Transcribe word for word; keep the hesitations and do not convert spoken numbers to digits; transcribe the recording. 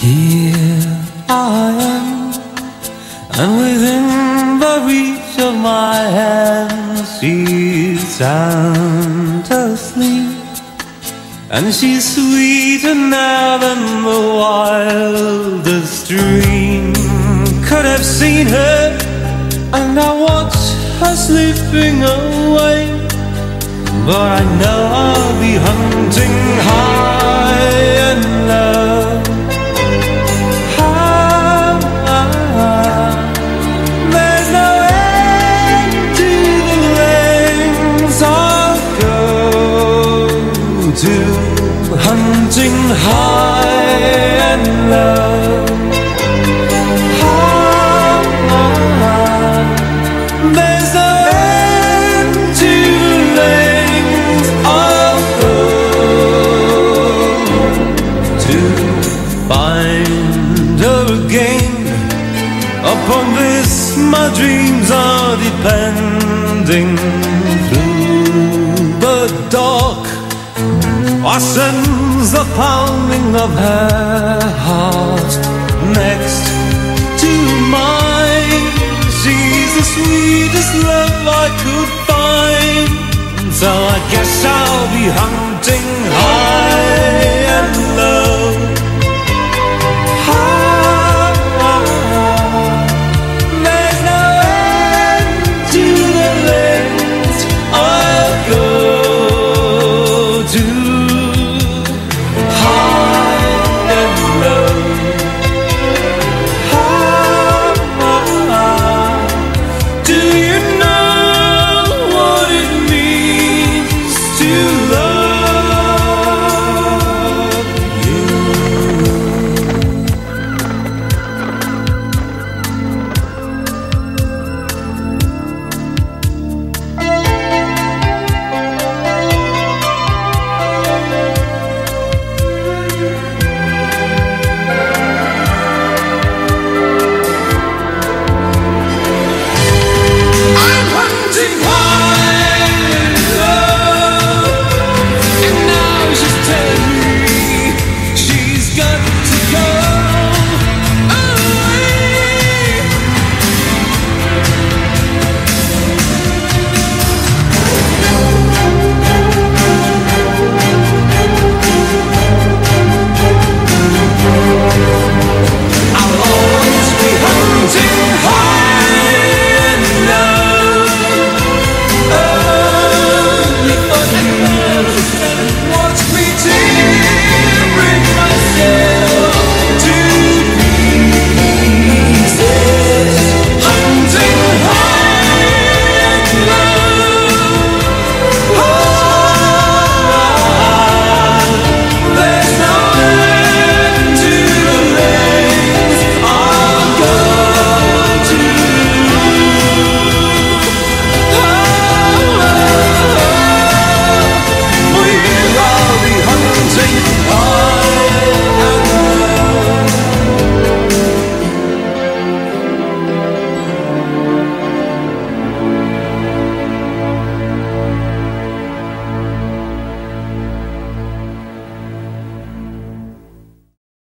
Here I am, and within the reach of my hand, she's sound asleep, and she's sweeter now than the wildest dream could have seen her. And I watch her slipping away, but I know I'll be hunting high and low. There's no end to the lengths I'll go to, hunting high and low. There's no end to the lengths I'll go to find her again. Upon this my dreams are depending. Through the dark I sense the pounding of her heart next to mine. She's the sweetest love I could find, so I guess I'll be hunting high and low.